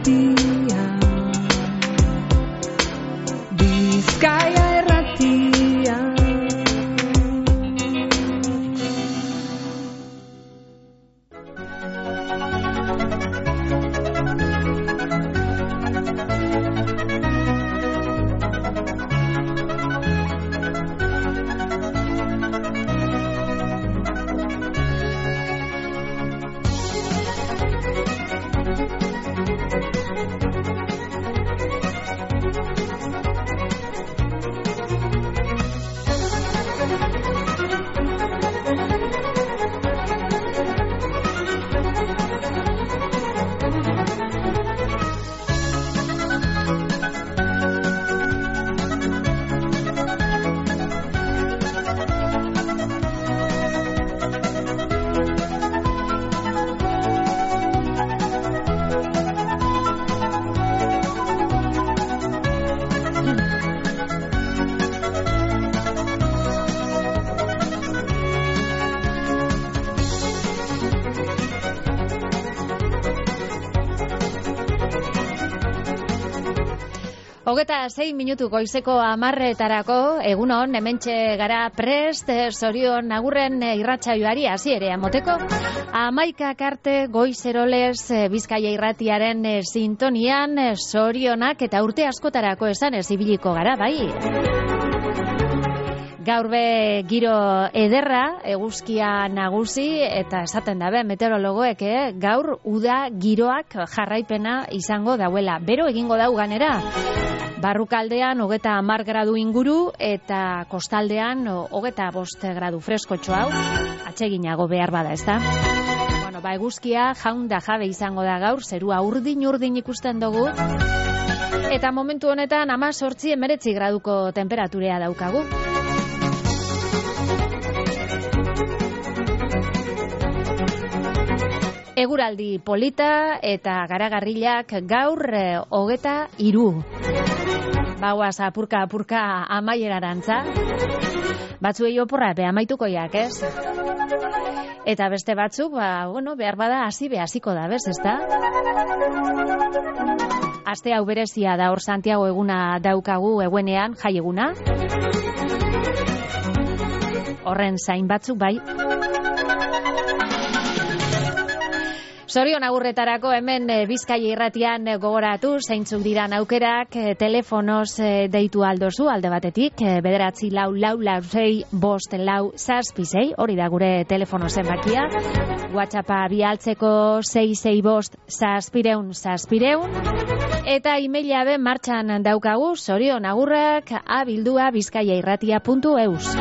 irratia, Bizkaia irratia. Hogeta 6 minutu goizeko 10:00 egunon, hementxe gara prest, zorion agurren irratsaioari hasiera emoteko. 11 arte goizeroles Bizkaia irratiaren sintonian zorionak eta urte askotarako esanez ibiliko gara, bai. Gaur be giro ederra, eguzkia nagusi eta esaten dabe meteorologoek, gaur uda giroak jarraipena izango dauela. Bero egingo dau ganera. Barrukaldean 30 gradu inguru eta kostaldean 25 gradu freskotxo hau. Atseginago behar bada, ezta? Bueno, eguzkia jaun da jabe izango da gaur, zerua urdin ikusten dugu. Eta momentu honetan 18-19 graduko temperaturea daukagu. Eguraldi polita eta garagarrilak gaur 23. Bauaz apurka amaierarantza. Batzuei oporra amaitukoiak, ez? Eta beste batzuk, behar bada hasiko da, bez, ezta? Aste hau berezia da, hor Santiago eguna daukagu egunean, jai eguna. Horren zain batzuk bai. Zorion agurretarako hemen Bizkaia irratian gogoratu, zeintzuk diran aukerak, telefonoz deitu aldozu, alde batetik, 944-656-6, hori da gure telefono zenbakia, WhatsAppa bialtzeko 665-600, eta emaila be martxan daukagu, zorion agurrak @bizkaiairratia.eus.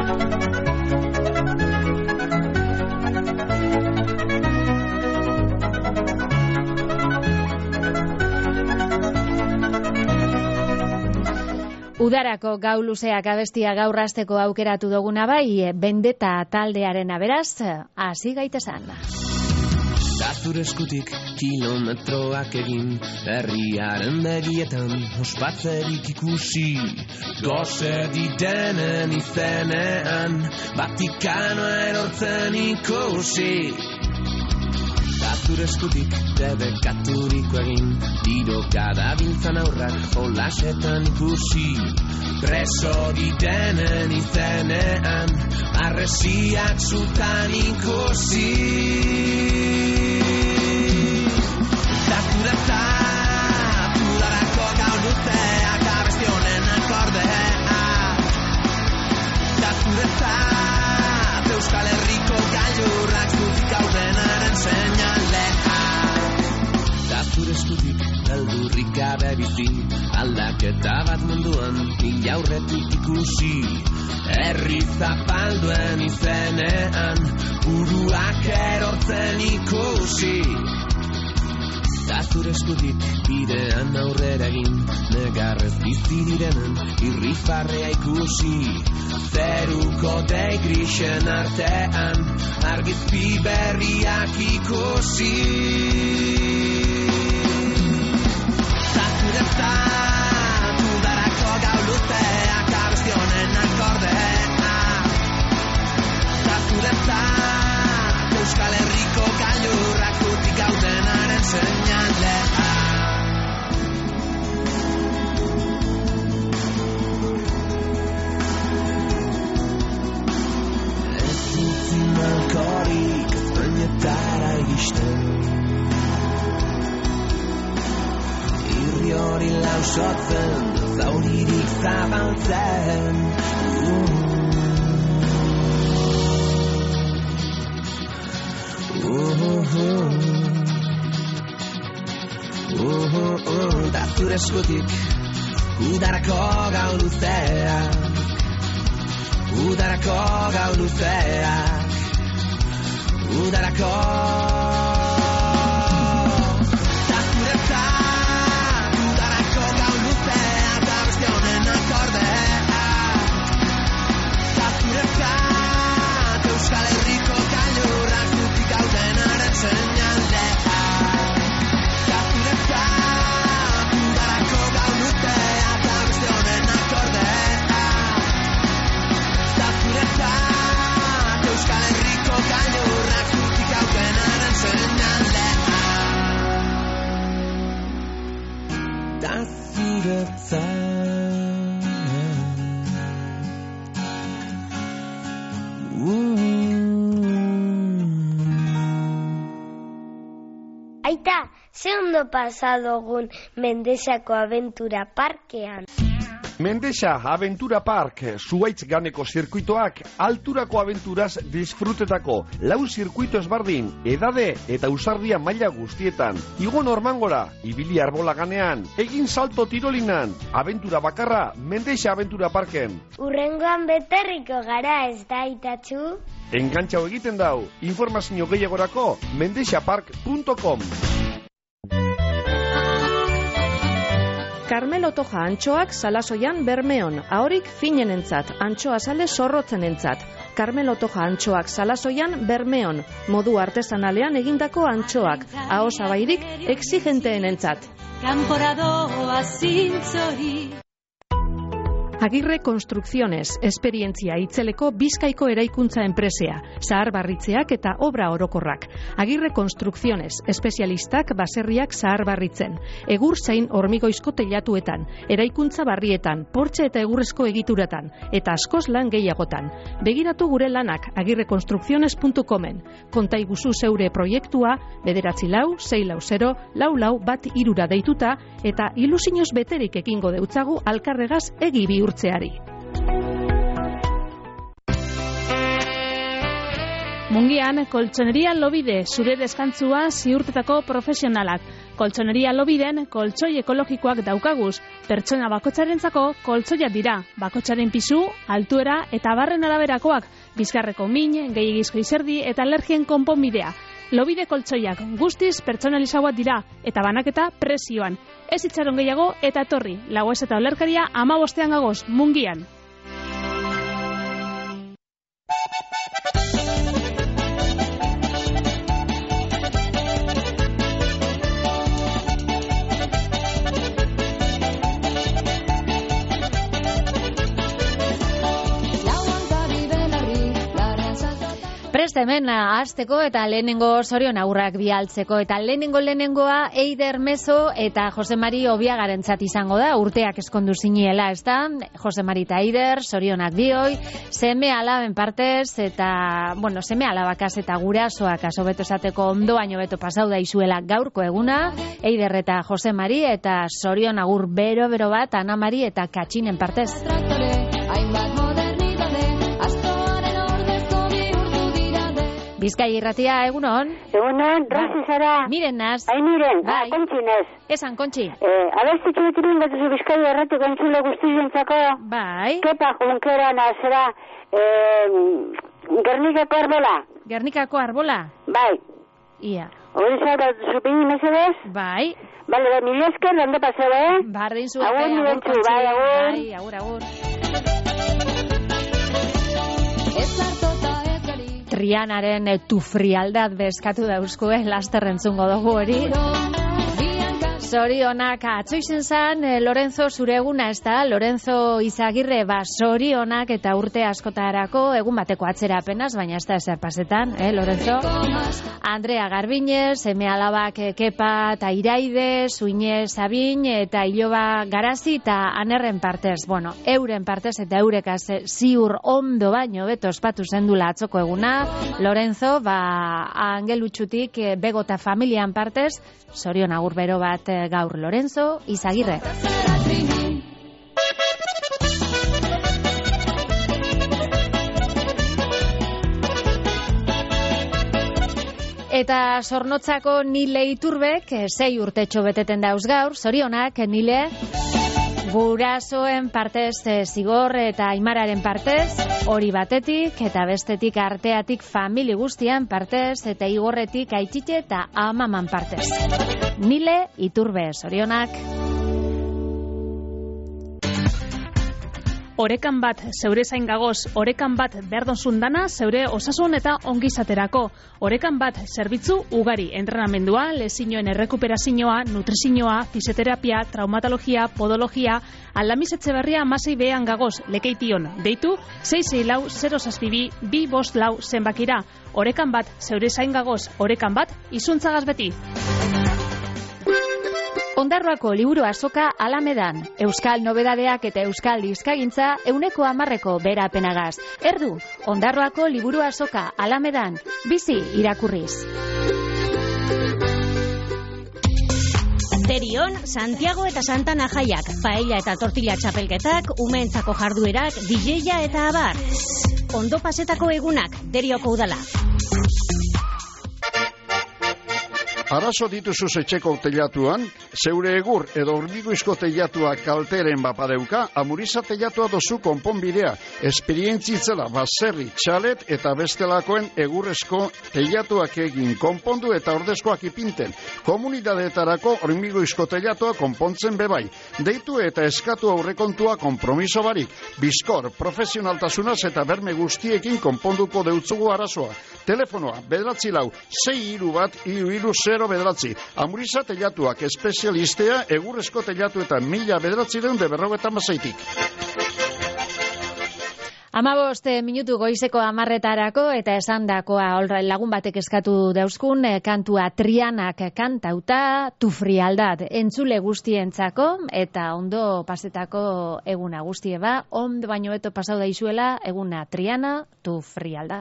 Udarako gau luzeak abestia gaur hasteko aukeratu duguna bai, Bendeta taldearen beraz, hasi gaitesan. Zure eskutik kilometroak egin, herriaren begietan ospatzerik ikusi, gose didenen izenean, Vatikanoa erortzen ikusi. Zure eskutik debekaturiko egin, tiroka dabiltzan aurrak jolasetan ikusi, preso didenen izenean, arresiak zutan ikusi. Zakuretzat, udarako gau luzeak abestionen akordea. Zakuretzat, Euskal Herriko gailurrak zutik haudenaren seinalea. Zure eskutik beldurrik gabe bizi, aldaketa bat munduan mila aurretik ikusi, herri zapalduen izenean, buruak erortzen ikusi. Zure eskutik bidean aurrera egin, negarrez bizi direnen irrifarrea ikusi, zeruko dei grisen artean, argizpi berriak ikusi. Zakuretzat, udarako gau luzeak abestionen akordea. Zakuretzat, Euskal Herriko gailurrak zutik gaudenaren seinalea. iristen. Irri hori lausotzen, zauririk zabaltzen. Da zure eskutik udarako gau luzeak, udarako gau luzeak, udarako. Da zuretzat udarako gau luzeak, da beste honen akordeak. Da zuretzat Euskal Herriko gailurrak zutik gaudenaren seinaldeak. Euskal Herriko gailurrak zutik gaudenaren seinaldeak. Da zuretzat Aita, ze ondo pasadogun Mendexako Aventura Parkean. Mendexa Aventura Park, Zuhaitz ganeko zirkuitoak, alturako aventuraz disfrutetako, lau zirkuito ezbardin, edade eta ausardia maila guztietan. Igo normangora, ibili arbola ganean, egin salto tirolinan, aventura bakarra, Mendexa Aventura Parken. Urrengoan beterriko gara, ez da, Aitatxu? Engantxau egiten dau, informazio gehiagorako, mendexapark.com. Carmelo Toja antxoak Salasoian Bermeon, ahorik finenentzat, antxoa sale zorrotzenentzat. Carmelo Toja antxoak Salasoian Bermeon, modu artesanalean egindako antxoak, ahosabairik exigenteenentzat. Kanporadoa zintzori. Agirre Konstrukziones, esperientzia itzeleko Bizkaiko eraikuntza enpresea, zaharbarritzeak eta obra orokorrak. Agirre Konstrukziones, espezialistak baserriak zaharbarritzen. Egur zein hormigoizko teilatuetan, eraikuntza barrietan, portxe eta egurrezko egituratan, eta askoz lan gehiagotan. Begiratu gure lanak agirrekonstrukziones.comen. Konta iguzu zeure proiektua, 946404413 deituta, eta ilusioz beterik ekingo deutzagu alkarregaz egi bihurtzeari. Mungian, Koltsoneria Lobide, zure deskantzua ziurtetako profesionalak. Koltsoneria Lobiden, koltsoi ekologikoak daukaguz. Pertsona bakotxarentzako koltsoiak dira. Bakotxaren pisu, altuera eta barren araberakoak. Bizkarreko min, gehiagizko izerdi eta alergien konponbidea. Lobide koltsoiak guztiz pertsonalizagoak dira eta banaketa prezioan. Ez itxaron gehiago eta etorri. Lagoez eta olerkaria 15 gagoz, Mungian. Prest hemen hasteko eta lehenengo Sorion agurrak bialtzeko eta lehenengoa Eider Mezo eta Jose Mari Obiagarentzat izango da, urteak eskondu ziniela, ezta? Jose Mari eta Eider, Sorionak bioi, seme alaben partez eta, bueno, seme alabakaz eta gurasoak asobeto esateko ondo baino beto pasau da izuela gaurko eguna, Eider eta Jose Mari eta Sorion agur bero bat Ana Mari eta Katxinen partez. Bizkai irratia, egunon? Egunon, Rosi zara. Miren naz. Miren, bai. Kontxinez. Esan, Kontxi. Abestitxu betirin batuzu Bizkai irratiko entzule guztizentzako. Bai. Kepa Junkera zera Gernikako arbola. Gernikako arbola? Bai. Ia. Hori zara, zupini mesedez? Bai. Bale, mil esker, lande paseo, Bardin zuete, agur, Kontxi. Bai, agur. Bai, agur. Trianaren tufrialdat bezkatu dauzkoe, laster entzungo dugu hori. Zorionak, atzo izen zan, Lorenzo zure eguna, ez da? Lorenzo Izagirre, zorionak eta urte askotarako, egun bateko atzera apenas, baina ez da ezer pasetan, Lorenzo? Andrea Garbinez, seme alabak Kepa eta Iraide, Suine Sabin eta Iloba Garazi eta Anerren partez. Bueno, euren partez eta eurekaz ziur ondo baino beto ospatu zendula atzoko eguna. Lorenzo, angelutxutik begota familian partez, zorion agur bero bat gaur Lorenzo Izagirre. Eta Zornotzako Nile Iturbek 6 urtetxo beteten dauz gaur, zorionak Nile, gurasoen partez Zigor eta Aimararen partez, hori batetik eta bestetik arteatik famili guztian partez eta Igorretik Aitite eta Amaman partez. Nile Iturbe, zorionak. Orekan bat zeure zain gagoz, orekan bat berdonzun dana zeure osasun eta ongizaterako. Orekan bat zerbitzu ugari, entrenamendua, lezinoen errekuperazioa, nutrizioa, fisioterapia, traumatologia, podologia, Aldamiz Etxeberria amasei behan gagoz, lekeition, deitu 664-062-254 zenbakira. Orekan bat zeure zain gagoz, orekan bat izuntzagaz beti. Ondarroako liburu azoka Alamedan, euskal nobedadeak eta euskal dizkagintza 100% berapenagaz. Erdu, Ondarroako liburu azoka Alamedan, bizi irakurriz. Derion, Santiago eta Santana jaiak, paella eta tortilla txapelketak, umeentzako jarduerak, DJ-a eta abar. Ondo pasetako egunak, Derioko udala. Arazo dituzu etxeko teilatuan, zeure egur edo hormigoizko teilatua kalteren bapadeuka, Amuriza teilatua dozu konponbidea, esperientzitzela baserri, txalet eta bestelakoen egurrezko teilatuak egin konpondu eta ordezkoak ipinten. Komunidadeetarako hormigoizko teilatua konpontzen bebai. Deitu eta eskatu aurrekontua konpromiso barik. Bizkor, profesionaltasunaz eta berme guztiekin konponduko deutzugu arazoa. Telefonoa, 9-6-3-1-3-0 Amuriza teilatuak espezialistea egurrezko teilatu eta 1956-tik. 15 minutu goizeko 10:00 eta esandakoa lagun batek eskatu dauzkun kantua Trianak kantauta Tu frialdad entzule guztientzako eta ondo pasetako eguna guztieba, ondo baino beto pasau daizuela eguna Triana Tu frialdad.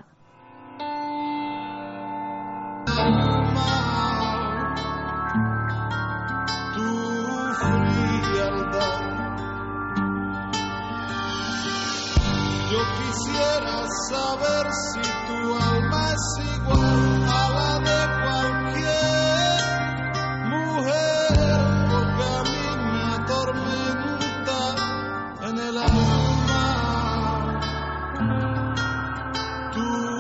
Yo quisiera saber si tu alma es igual a la de cualquier mujer, porque a mí me atormenta en el alma tu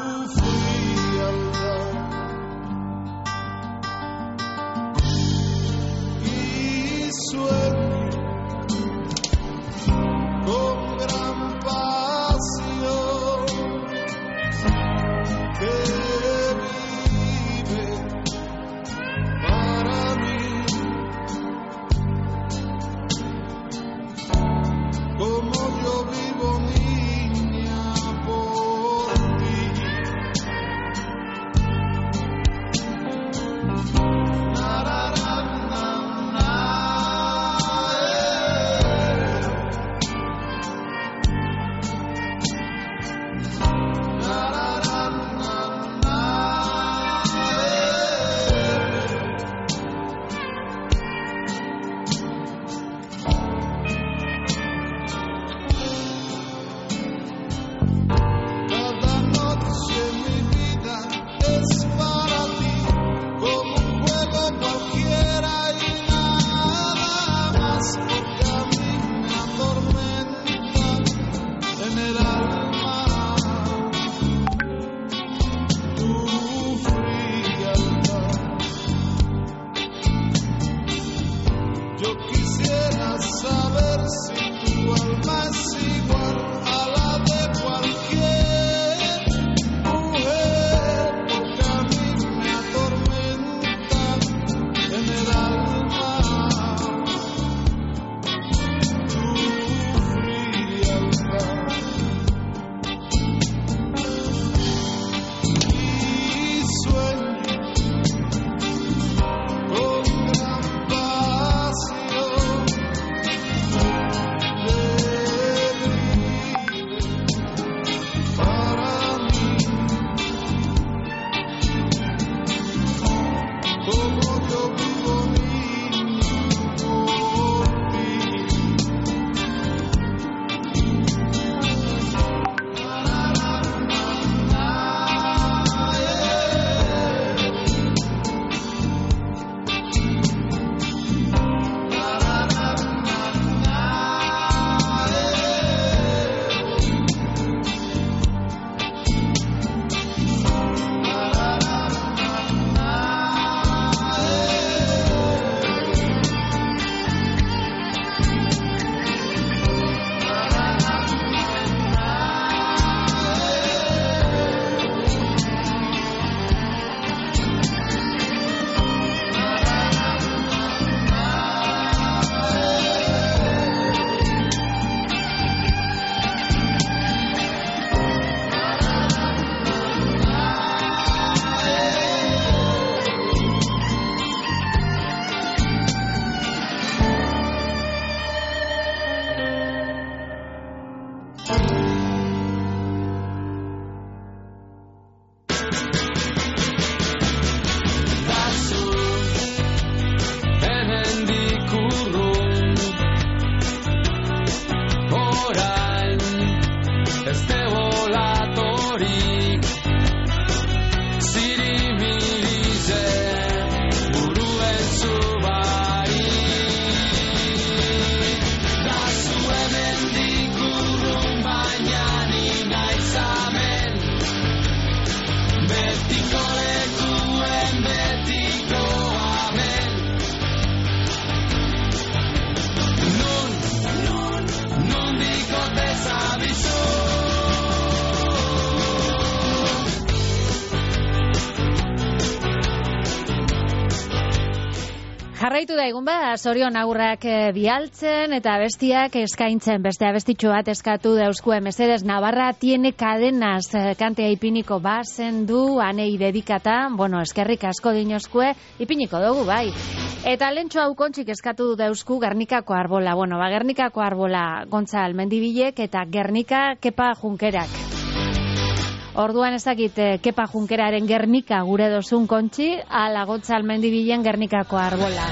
Jarraitu daigun zorion agurrak bialtzen eta bestiak eskaintzen. Beste abestitxo bat eskatu dauzkue mesedes Navarra tiene cadenas kantea ipiniko bazen du anei dedikata. Bueno, eskerrik asko dinozkue ipiniko dugu, bai. Eta lentxo hau kontxik eskatu dauzku Gernikako arbola. Bueno, Gernikako arbola Gontzal Mendibilek eta Gernika Kepa Junkerak. Orduan ezakit Kepa Junkeraren Gernika gure dozun kontxi, ala Gontzal Mendibilen Gernikako arbola.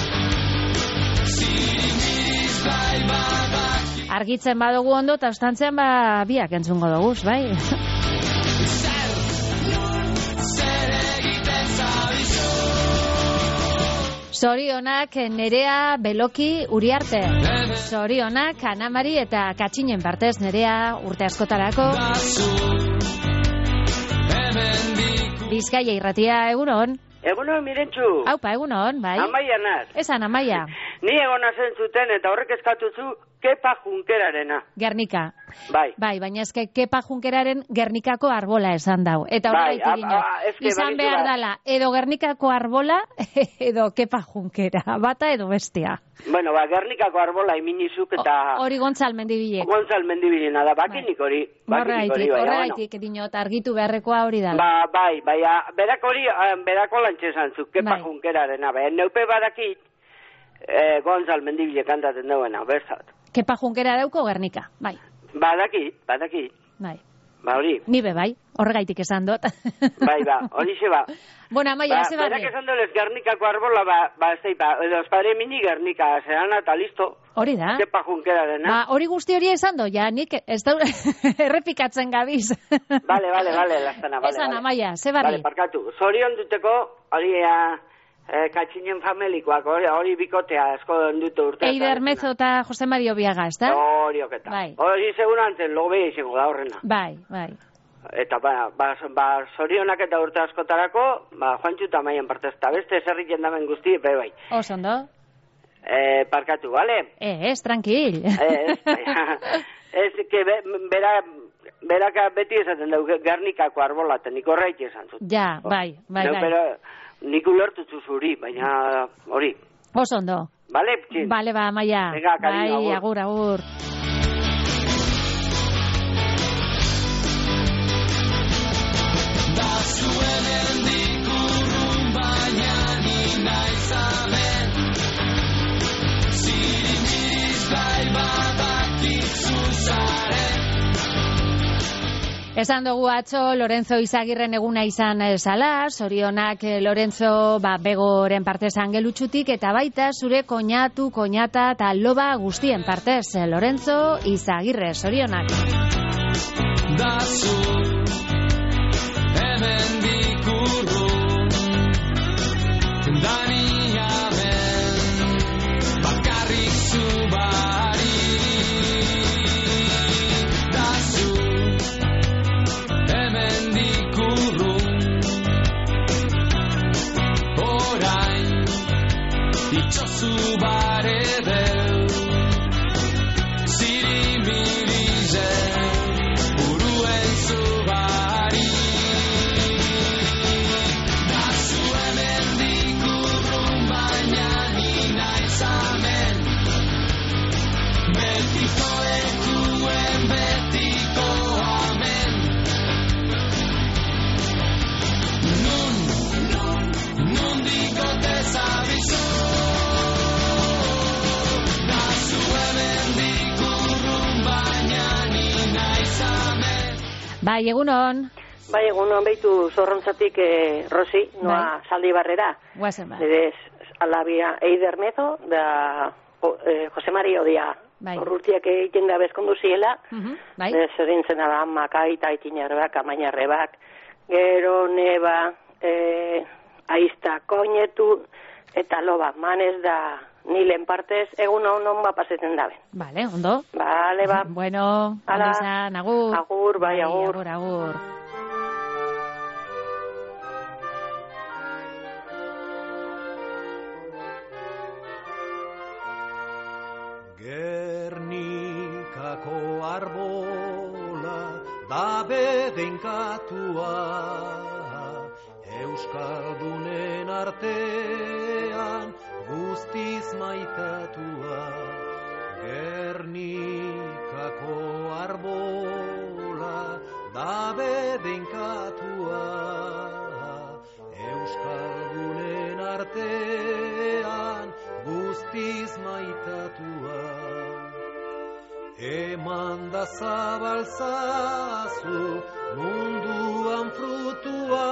Argitzen badugu ondo, eta ostantzean biak entzungo dugu, bai? Zorionak Nerea Beloki Uriarte. Zorionak Anamari eta Katxinen partez Nerea urte askotarako. Bizkaia irratia, egunon? Egunon, Mirentxu. Aupa, egunon, bai? Amaia naz. Esan, Amaia. Ni egona zen zuten eta horrek eskatuzu Kepa Junkerarena. Gernika. Bai. Bai, baina eske Kepa Junkeraren Gernikako arbola esan dau. Eta horregatik dino. Izan behar dala, edo Gernikako arbola, edo Kepa Junkera. Bata edo bestia. Bueno, Gernikako arbola iminizuk eta... Hori Gontzal Mendibilek. Gontzal Mendibilena da, bakinik hori. Horregatik dino, eta argitu beharrekoa hori dala. Bai, berako lantxe esan zu, Kepa Junkerarena. Neupe badakit, Gontzal Mendibilek kantaten duena, berzat. Kepa Junkera dauko Gernika, bai. Badakit. Bai. Hori. Nibe bai, horregaitik esan dut. Bai, hori ze ba. Bueno, Amaia, ze bat. Berak esan dut Gernikako arbola, edo espare mini Gernika, zeran eta listo. Hori da. Kepa Junkerarena. Hori guzti hori esan do, ja, nik ez da errepikatzen gabiz. Bale, lastana. Esan, Amaia, ze barri. Bale, parkatu. Zorion duteko, hori Katxinen familikoak, hori bikotea asko dute urte. Eider Mezo eta Jose Mario Biaga, ez da? Hori oketa. Hori segun antzen, logo beha izango da horrena. Bai. Eta zorionak eta urte askotarako, Juantxu eta Maian partez, eta beste zerrik jendamen guzti, bai. Osondo. Parkatu, bale? Ez, tranquil. Ez, berak beti esaten dugu, Gernikako arbola, eta nik horreik esan zut. Ja, bai. Nik ulertutu zuri, baina hori. Osondo. Bale, Ptxin? Bale, Amaia. Venga, cariño, bai, agur. Da zuen endikurrun baina nina izamen Zirimiriz bai badakit zuzaren Esan dugu atzo Lorenzo Izagirren eguna izan zala, zorionak Lorenzo begoren partez angelutxutik, eta baita zure koñata eta loba guztien partez, Lorenzo Izagirre, zorionak. Da zu, hemen dikurru, dani amen, bakarrik zu bari. Da zu, hemen dikurru, orain, itxozu bare deu, zirimirize, buruen zubari. Da zu hemen dikurrun baina nina izamen, betiko lekuen betiko amen. Nun dikote zabizu, da zu hemen dikurrun baina nina izamen. Bai, egunon. Bai, egunon behitu zorrontzatik, Rosi, noa saldi barrera. Guazen ba. Dedez, alabia Eider Mezo, da Jose Mario dia. Bai. Horrurtiak egiten da bezkondu ziela. Bai. Zerintzen da, makaita itinarbak, amainarrebak, gero neba, aizta koinetu, eta loba, manez da nilen partez, egun honon pasetzen daben. Vale, ondo. Vale, ba. Bueno, Hala. izan, agur. Agur, bai, agur. Agur. Gernikako arbola da bedenkatua, Euskaldunen artean guztiz maitatua, Gernikako arbola da bedenkatua, Euskaldunen artean guztiz maitatua. Eman da zabalzazu munduan frutua,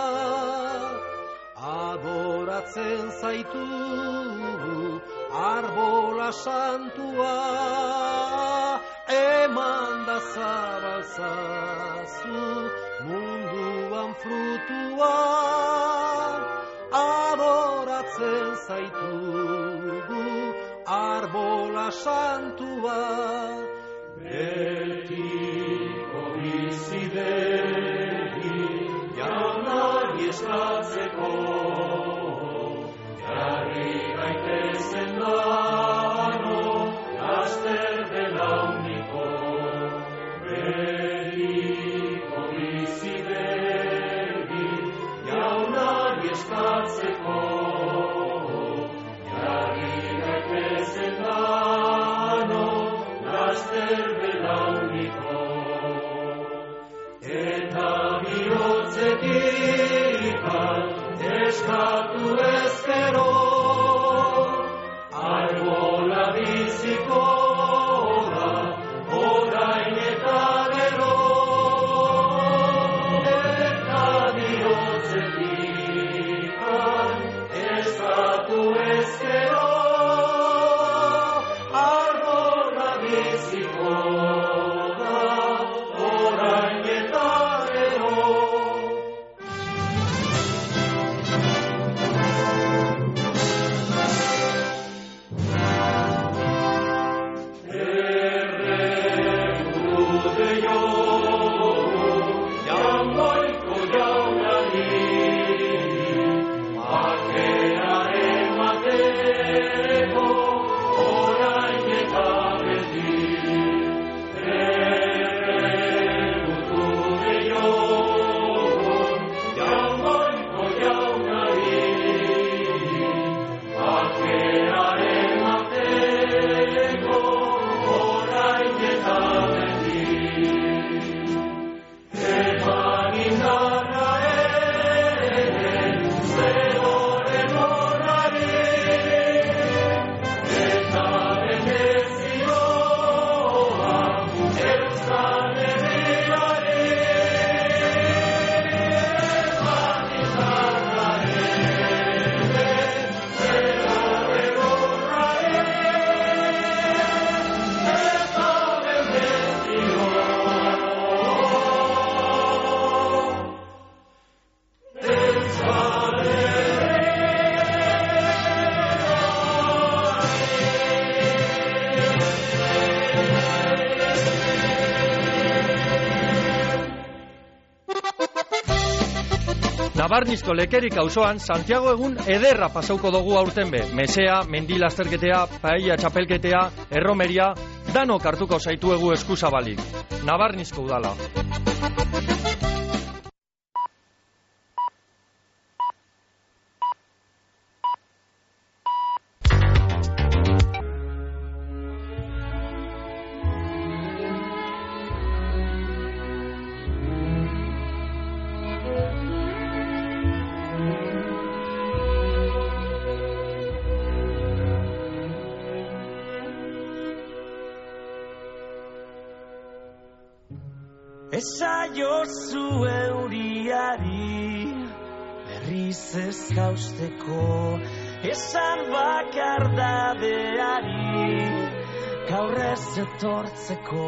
adoratzen zaitugu arbola santua. Eman da zabalzazu munduan frutua, adoratzen zaitugu arbola santua. Betiko bizidegi jaunari eskatzeko, jarri gaitezen dano laster belauniko. Betiko bizidegi jaunari eskatzeko, jarri gaitezen dano laster belauniko. Eta bihotzetik eskatu ezkero, arbola biziko da, orain eta gero. Eta bihotzetik eskatu ezkero, arbola biziko da, orain eta gero. Nabarnizko Lekerik auzoan Santiago egun ederra pasauko dugu aurten be. Mesea, mendi lasterketea, paella txapelketea, erromeria, danok hartuko zaituegu eskuzabalik. Nabarnizko udala. Esaiozu euriari berriz ez jausteko, esan bakardadeari gaur ez etortzeko.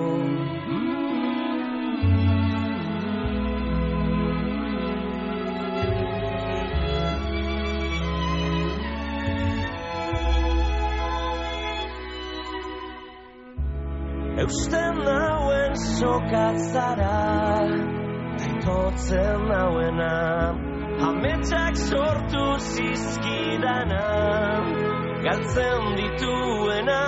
Eusten nauen sokatzara, aitotzen nauena, ametsak sortu zizkidana, galtzen dituena.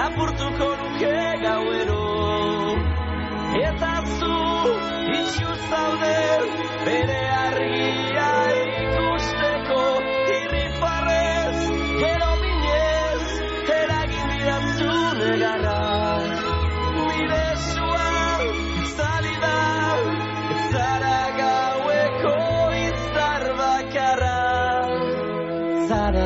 lapurtuko nuke gauero. Eta zu itxu zaude bere argia ikusteko, irrifarrez, gero minez, eragin didazu negarra. Nire sua zali da, ez zara gaueko izar bakarra. Zara.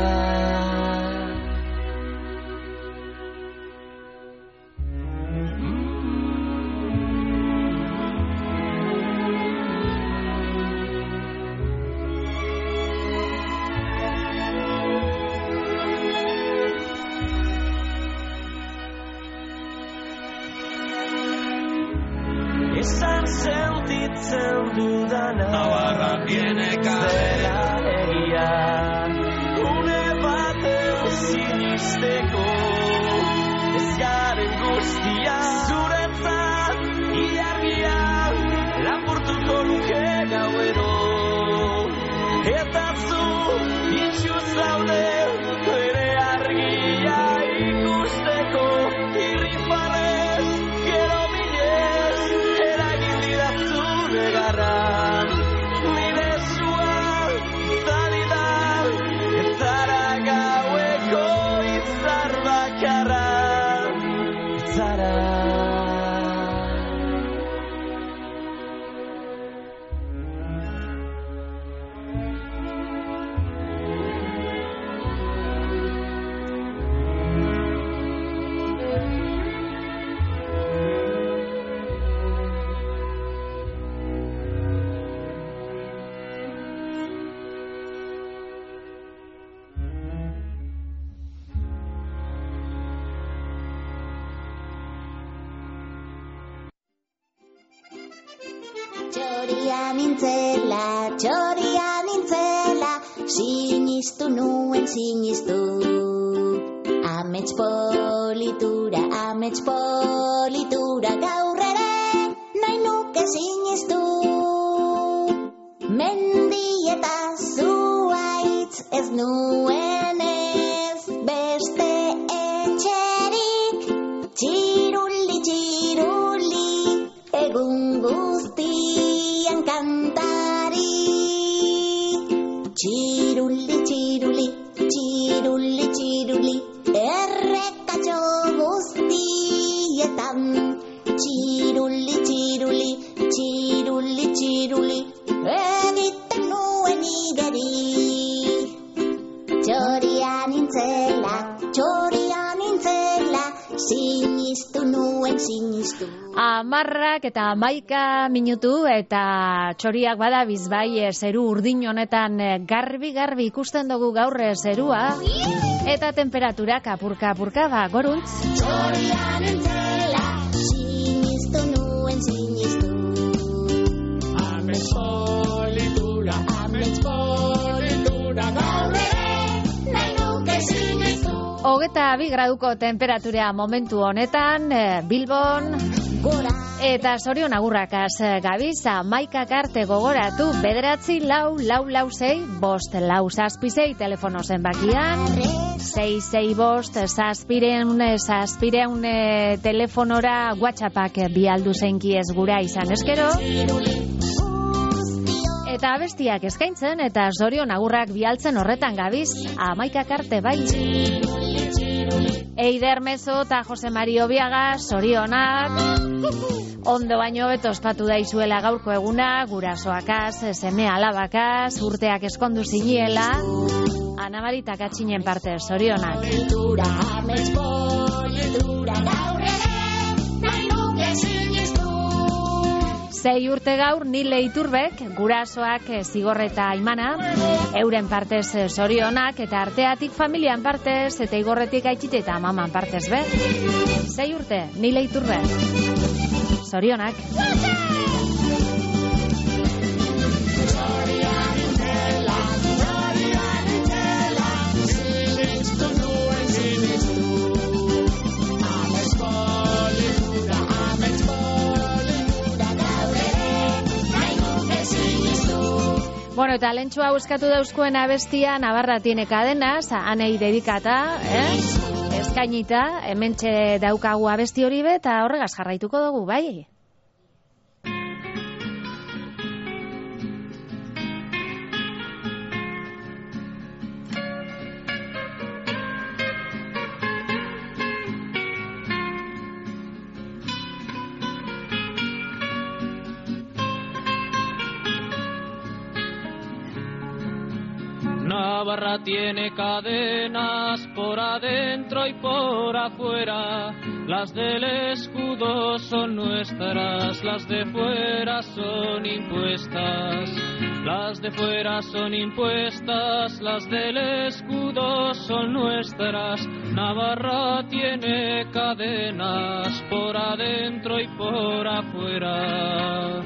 Esan sentitzen dudana Navarra viene zela egia Une baten sinisteko Ez garen guztia Zuretzat ilargia Lapurtuko nuke gauero Eta zu itxu zaude Bere argia ikusteko Irrifarrez gero minez Eragin didazu negarra Nire sua zali da Ez zara gaueko izar bakarra Zara. Txoria nintzela, sinistu nuen sinistu. Amets politura, gaur ere, nahi nuke sinistu. Mendieta zuaitz ez nuen ez, beste etxerik, txiruli, egun guztian kantari. Txiruli, errekatxo guztietan. Txiruli, egiten nuen igeri. Txoria nintzela, sinistu nuen sinistu. 10:11 minutu eta txoriak badabiz bai zeru urdin honetan garbi ikusten dugu gaur zerua eta temperaturak apurka goruntz. Txoria nintzela, sinistu nuen sinistu. Amets politura, gaur ere, nahi nuke sinistu. 22 graduko temperatura momentu honetan Bilbon eta Sorion agurrakaz gabiz 11 arte gogoratu 9-4-4-6-5-4-6 telefono zenbakian 665-6-6 telefonora WhatsAppak bialdu zeinki ez gura izan eskero eta abestiak eskaintzen eta Sorion agurrak bialtzen horretan gabiz 11 arte bai. Eider Mezo eta Jose Mario Biaga, sorionak. Ondo baino beto ospatu daizuela gaurko eguna, gurasoakaz, seme alabakaz, urteak eskondu ziniela. Ana Marita Katxinen parte, sorionak. Sei urte gaur Nile Iturbek, gurasoak zigorreta imana, euren partez sorionak, eta arteatik familian partez, eta igorretik aitzite eta maman partez, be? 6 urte, Nile Iturbek. Sorionak. Bueno, eta lentsu hau eskatu dauzkoen abestia Navarra tiene cadenas, anei dedikata, ez eskainita, hementxe daukagu abesti hori be, eta horregaz jarraituko dugu, bai? Navarra tiene cadenas por adentro y por afuera, las del escudo son nuestras, las de fuera son impuestas. Las de fuera son impuestas, las del escudo son nuestras. Navarra tiene cadenas por adentro y por afuera.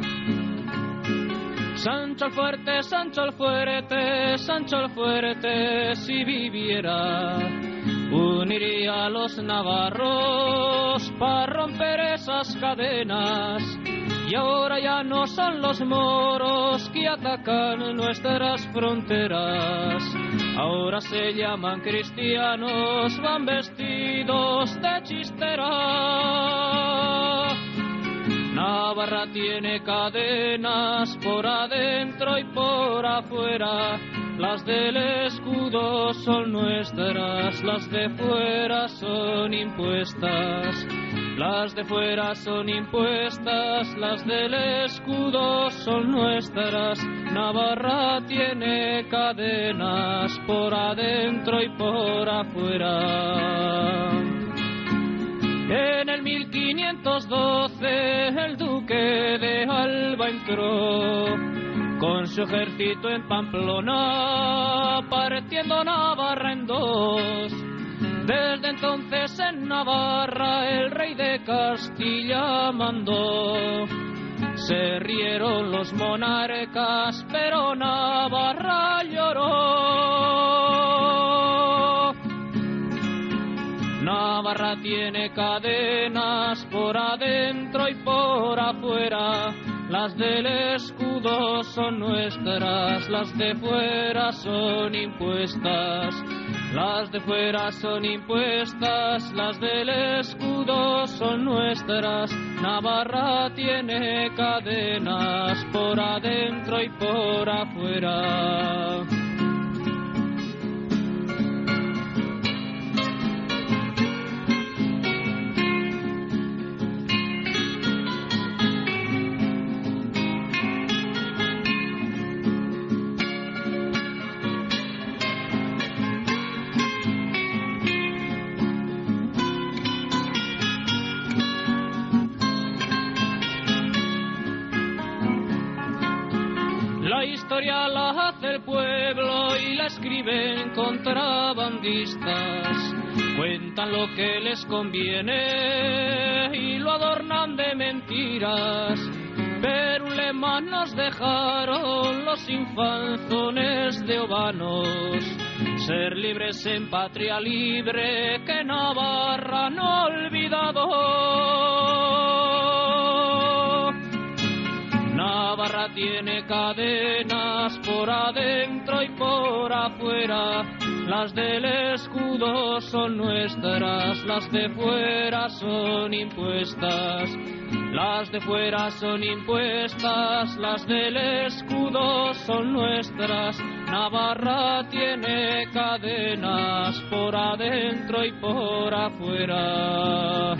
Sancho el fuerte, Sancho el fuerte, Sancho el fuerte, si viviera, uniría a los navarros para romper esas cadenas. Y ahora ya no son los moros que atacan nuestras fronteras. Ahora se llaman cristianos, van vestidos de chistera. Navarra tiene cadenas por adentro y por afuera, las del escudo son nuestras, las de fuera son impuestas. Las de fuera son impuestas, las del escudo son nuestras. Navarra tiene cadenas por adentro y por afuera. En el 1512 el duque de Alba entró con su ejército en Pamplona, partiendo Navarra en dos. Desde entonces en Navarra el rey de Castilla mandó. Se rieron los monarcas, pero Navarra lloró. Navarra tiene cadenas por adentro y por afuera, las del escudo son nuestras, las de fuera son impuestas. Las de fuera son impuestas, las del escudo son nuestras. Navarra tiene cadenas por adentro y por afuera. La historia la hace el pueblo y la escriben contrabandistas. Cuentan lo que les conviene y lo adornan de mentiras. Pero un lema nos dejaron los infanzones de Obanos: ser libres en patria libre, que Navarra no ha olvidado. Navarra tiene cadenas por adentro y por afuera, las del escudo son nuestras, las de fuera son impuestas. Las de fuera son impuestas, las del escudo son nuestras. Navarra tiene cadenas por adentro y por afuera.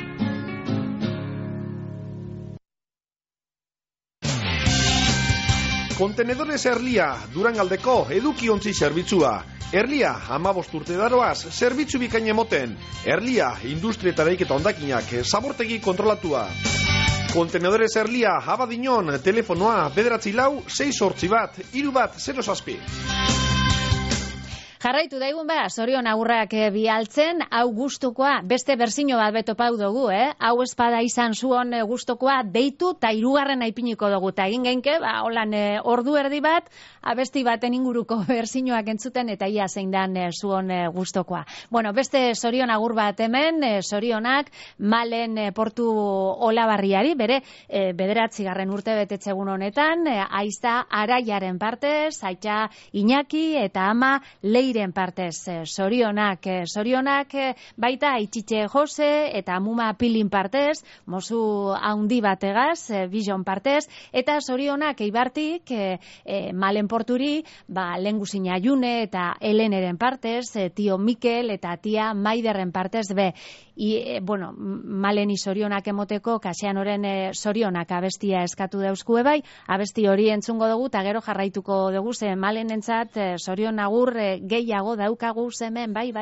Kontenedores Erlia, Durangaldeko edukiontzi zerbitzua. Erlia, 15 urte daroaz, zerbitzu bikain emoten. Erlia, industrietareik eta hondakinak, zabortegi kontrolatua. Kontenedores Erlia, Abadiñon, telefonoa, 944-681-317. Jarraitu daigun Sorion agurrak bialtzen, hau gustukoa, beste berzino bat betopau dugu, Hau espada izan zuon gustukoa, deitu eta 2. aipiniko dugu, eta egin geinke, holan ordu erdi bat, abesti baten inguruko berzinoak entzuten, eta ia zein dan zuon gustukoa. Bueno, beste Sorion agur bat hemen, Sorionak Malen portu Olabarriari, bere 9. urte betetzegun honetan, aizta Araiaren partez, aitza Iñaki eta ama Leire Mairen partez sorionak baita Itxitxe Jose eta Amuma Pilin partez, mozu haundi bategaz, Bijon partez, eta sorionak Eibartik, Malen Porturi, Lengusina June eta Heleneren partez, tio Mikel eta tia Maiderren partez be. Maleni sorionak emoteko, Kasianoren sorionak abestia eskatu dauzkue bai, abesti hori entzungo dugu, eta gero jarraituko dugu, ze Malenentzat sorion agur gehiago daukagu hemen, bai.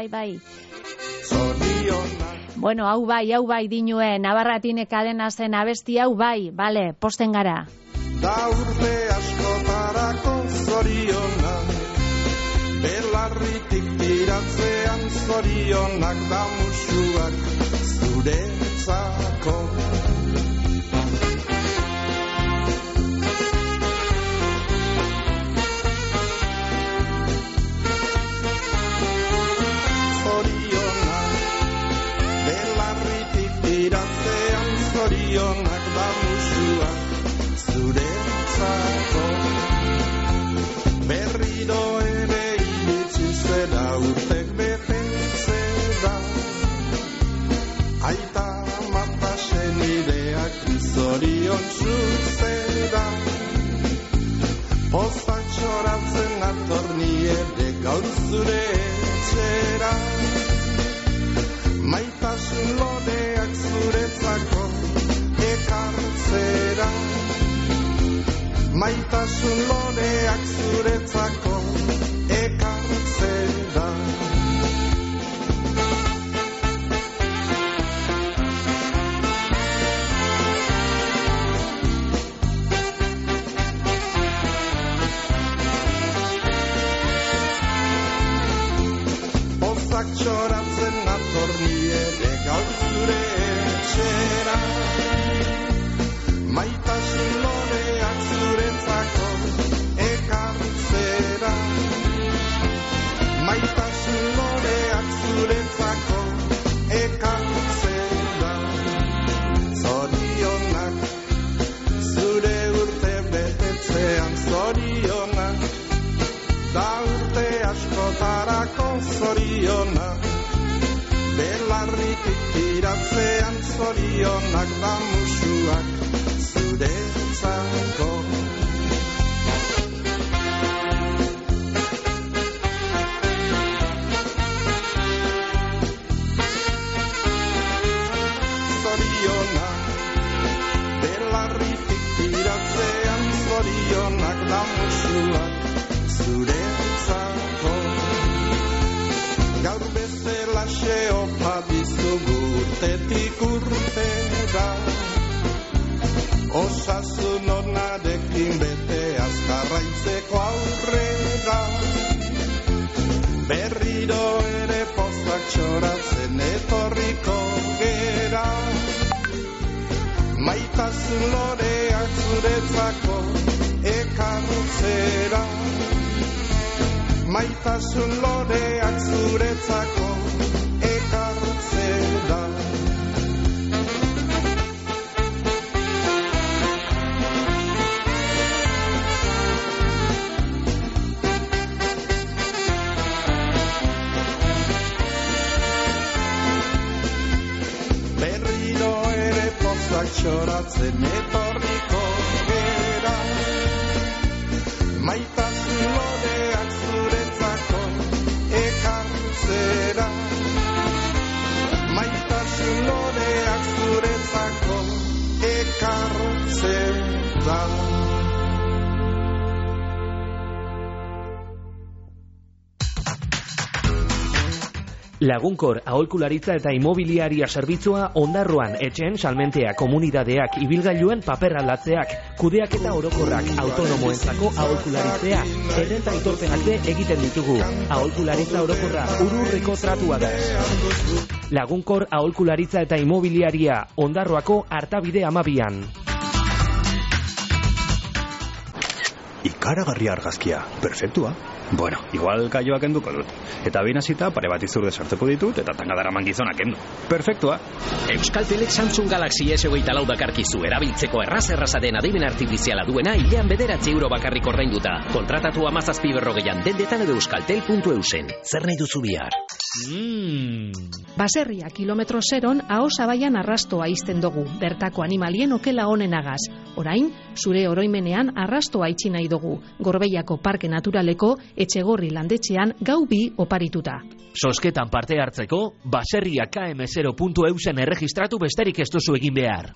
Bueno, hau bai dinuen, Navarratine kadena zen abesti hau bai, bale, posten gara. Da urte askotarako zorionak, belarritik tiratzean zorionak da musuak zuretzako. Zorionak, belarritik tiratzean zorionak da musuak zuretzako. Berriro ere iritsi zera urtek betetzera, aita mata senideak zorion zuzera. Pozak txoratzen atorni ere gaur zure etxera, maitasun loreak zuretzako ekartzera. Maitasun loreak zuretzako ekartzera. Pozak txoratzen atorni ere gaur zure etxera, maitasun loreak zuretzako ekartzera. Maitasun loreak zuretzako ekartzera. Zorionak, zure urte betetzean zorionak, da urte askotarako zorionak, belarritik tiratzean zorionak da musuak zuretzako. Zorionak, belarritik tiratzean zorionak da musuak zuretzako. Gaur bezalaxe opa dizugu urtetik urtera, osasun onarekin bete azkarraitzeko aurrera. Berriro ere pozak txoratzen etorriko gera, maitasun loreak zuretzako ekartzera. Maitasun loreak zuretzako ekartzera. Berriro ere pozak txoratzen etorriko gera, maitasun loreak zuretzako ekartzera. Maitasun loreak zuretzako ekartzera. Lagunkor aholkularitza eta imobiliaria zerbitzua Ondarroan etxeen salmentea, komunidadeak, ibilgailuen paper aldatzeak, kudeaketa orokorrak, autonomoentzako aholkularitzea, errenta aitorpenak egiten ditugu. Aholkularitza orokorra ururreko tratua da. Lagunkor aholkularitza eta imobiliaria Ondarroako Artabide 12an. Ikaragarri argazkia, perfektua. Bueno, igual kaioak enduko dut. Eta behin hasita pare bat izurde sartuko ditut eta tangadaraman gizonak endu. Perfektua. Euskaltelek Samsung Galaxy S24 dakarkizu erabiltzeko erraz den adimen artifiziala duena hilean 9 euro bakarrik ordainduta. Kontratatu 1740 dendetan edo euskaltel.eusen. Zer nahi duzu bihar? Baserria kilometro zeron ahosabaian arrastoa izten dugu, bertako animalien okela honenagaz. Orain, zure oroimenean arrastoa itxi nahi dugu, Gorbeiako Parke Naturaleko Etxegorri landetxean gau 2 oparituta. Sosketan parte hartzeko, baserria km0.eusen erregistratu besterik ez duzu egin behar.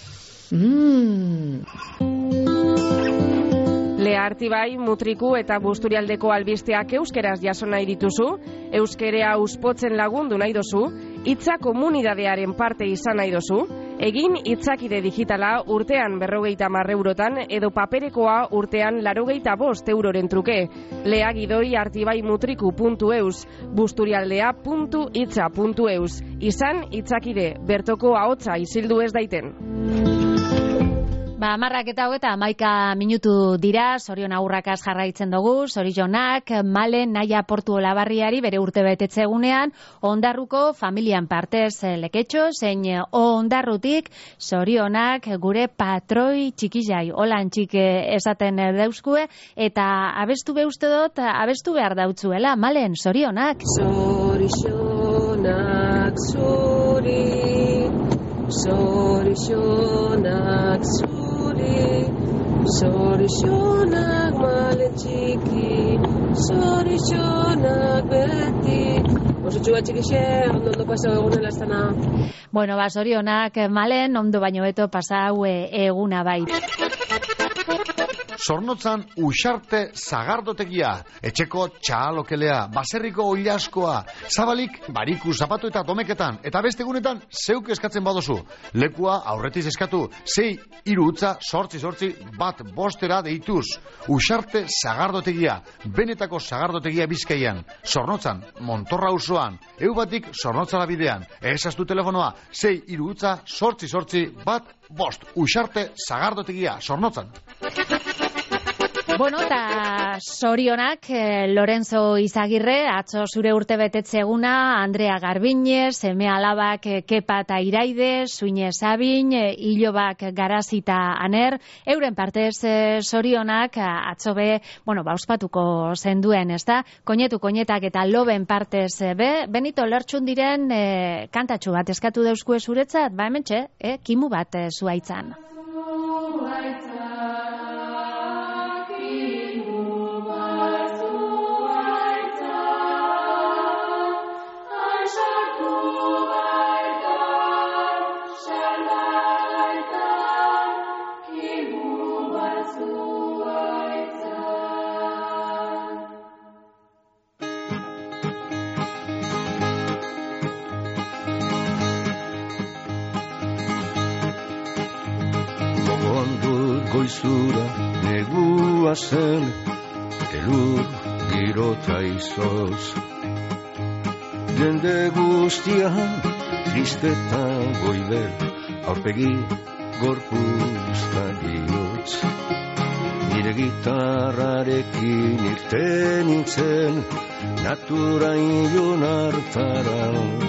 Lea Artibai, Mutriku eta Busturialdeko albisteak euskeraz jaso nahi dituzu, euskerea uspotzen lagundu nahi dozu, hitza komunidadearen parte izan nahi dozu, egin hitzakide digitala urtean 50 eurotan edo paperekoa urtean 85 euroren truke. Lea Gidoi artibaimutriku.eus, busturialdea.hitza.eus. Izan hitzakide, bertoko ahotsa isildu ez daiten. 11:11 minutu dira, Sorion Aurrakaz jarraitzen dugu, Zorionak, Malen Naia Portu Olabarriari bere urte betetze egunean, Ondarruko familian partez leketxo, zein Ondarrutik, Zorionak gure patroi txikizai, holan txike esaten deuskue, eta abestu uste dut, abestu behar dautzuela, Malen, Zorionak. Zorionak zuri, Zorionak zuri, Zorionak Malen txiki, Zorionak beti. Oso txuga txikixe, ondo pasau egunen lastana. Bueno, Zorionak Malen, ondo baino beto pasau eguna bai. Zornotzan Uxarte Zagardotegia, etxeko txalokelea, baserriko oilaskoa, zabalik bariku zapatu eta domeketan, eta beste egunetan zeuk eskatzen badozu. Lekua aurretiz eskatu, 6-8-8-8-1 deituz. Uxarte Zagardotegia, benetako Zagardotegia Bizkaian, Zornotzan, Montorra auzoan, eubatik Zornotzara bidean, ezaztu telefonoa, 6-8-8-8-1 Uxarte Zagardotegia, Zornotzan. Bueno, eta Zorionak, Lorenzo Izagirre, atzo zure urte betetze eguna, Andrea Garbinez, seme alabak Kepa eta Iraide, Suine Sabin, Ilobak Garazita Aner, euren partez Zorionak, atzo be, bueno, ospatuko zenduen, ezta? Koinetak eta loben partez be, Benito Lertxun diren kantatxu bat eskatu deuskue zuretzat, ba hementxe, kimu bat zuaitzan. Goizura negua zen, elur girota izoz. Jende guztia tristeta goibel, aurpegi gorpuzta bihotz. Nire gitarrarekin irten nintzen, natura ilun hartara.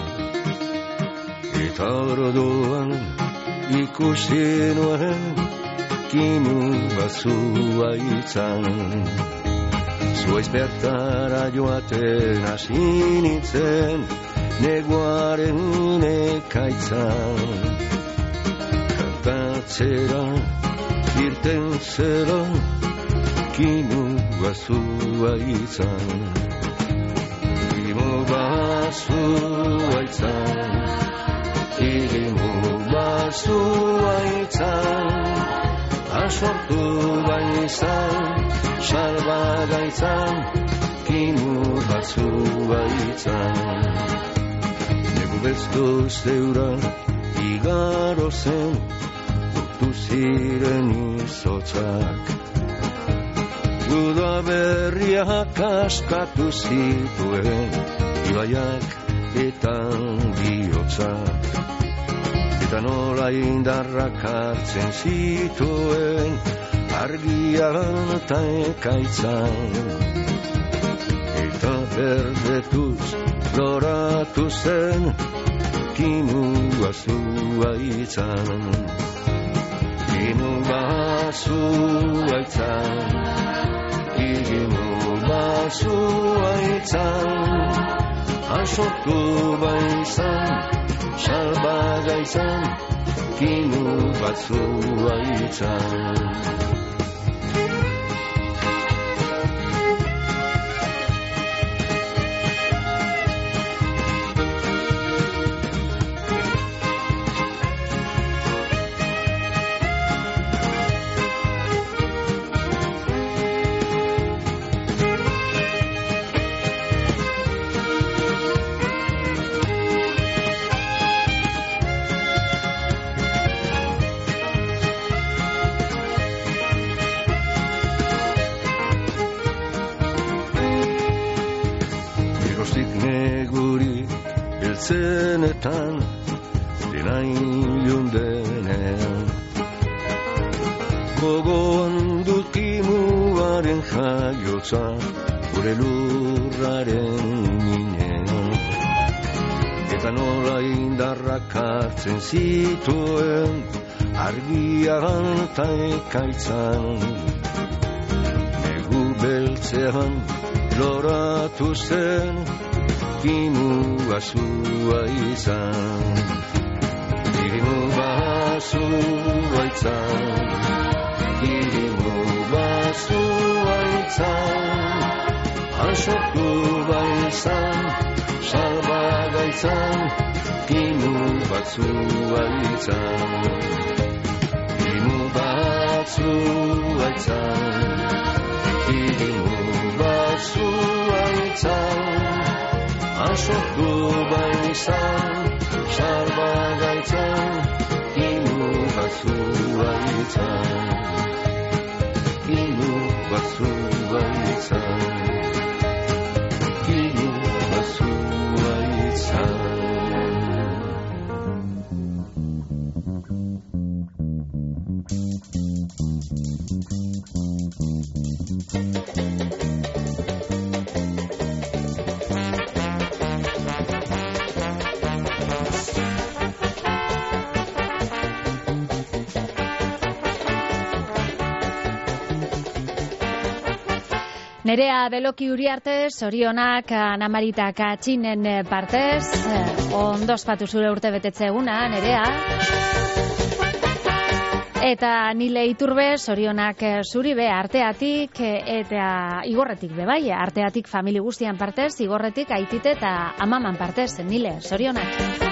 Eta orduan ikusi nuen, kimu bazua itzan. Zuaiz bertara joaten hasi nintzen, neguaren ekaitzan. Kantatzera irten zera, kimu bazua itzan. Kimu bazua itzan, kimu bazua itzan. Asortu baizan, salbagaitzan, kimu batzua itzan. Negu bezko zeura, igaro zen, urtu ziren izotzak. Guda berriak askatu zituen, ibaiak eta bihotzak. Eta nola indarrak hartzen zituen, argian eta ekaitzan. erdetuz loratu zen, kimua zuaitzan. Kimua zuaitzan, kimua zuaitzan, asortu baizan, salbaga izan, kimua zuaitzan. Zenetan, dena ilun denean, gogoan dut kimuaren jaiotza, gure lurraren minean. Eta nola indarrak hartzen zituen, argian eta ekaitzan. Negu beltzean loratu zen, kimua zuaitzan, kimua zuaitzan, kimua zuaitzan, asortu baizan, salbagaitzan, kimua zuaitzan, kimua zuaitzan, kimua zuaitzan, asortu baizan, salbagaitzan, kimua zuaitzan, kimua zuaitzan, kimua zuaitzan. Nerea Beloki Uriarte, zorionak Ana Marita Katxinen partez, ondo ospatu zure urte betetze eguna, Nerea. Eta Nile Iturbe, zorionak zuri be arteatik eta igorretik be bai, arteatik famili guztian partez, igorretik aitite eta amaman partez, Nile, zorionak.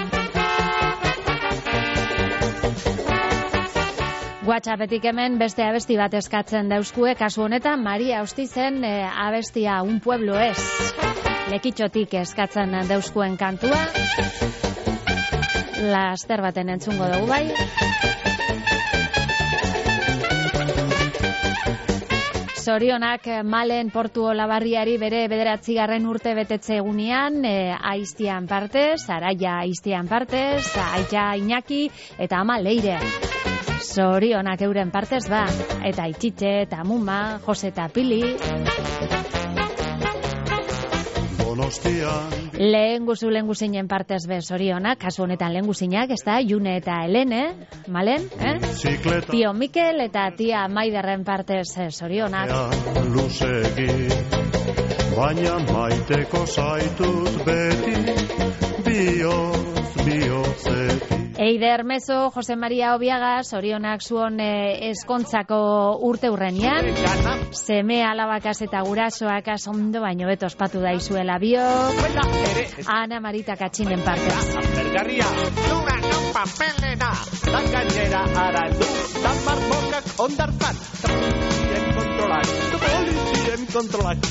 WhatsAppetik hemen beste abesti bat eskatzen dauzkue, kasu honetan Maria Ostizen abestia Un Pueblo Es. Lekitxotik eskatzen dauzkuen kantua. Laster baten entzungo dugu bai. Zorionak Malen Portu Olabarriari bere 9. urte betetze egunean, Aiztian partez, Araia Aiztian partez, Aia Iñaki eta ama Leire. Zorionak euren partez ba, eta Itxitxe eta Muma, Jose eta Pili. Lehen guzinen partez be zorionak, kasu honetan lehen guzinak, ez da, June eta Helene, Malen, Tio Mikel eta tia Maiderren partez zorionak. Baina maiteko zaitut beti, bihotzetik. Eider Mezo, Jose Maria Obiaga, zorionak zuon eskontzako urte urrenian. Seme alabakas eta gurasoakas ondo baino beto ospatu daizuela biok. Ana Marita Katxinen partez. Bergarria, luna non papelena, dan gainera arandu, dan marmokak ondartzan. Polizien kontrolak.